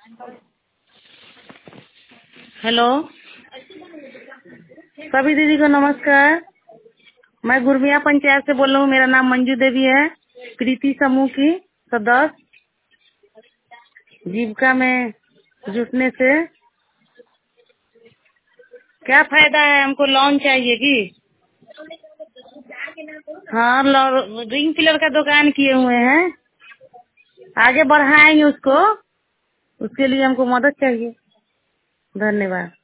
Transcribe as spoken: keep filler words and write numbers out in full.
Hello, सभी दीदी को नमस्कार। मैं गुरबिया पंचायत से बोल रहा हूँ। मेरा नाम मंजू देवी है, प्रीति समूह की सदस्य। जीविका में जुटने से क्या फायदा है? हमको लोन चाहिए कि हाँ, लो- रिंग पिलर का दुकान किए हुए हैं, आगे बढ़ाएंगे उसको। उसके लिए हमको मदद चाहिए। धन्यवाद।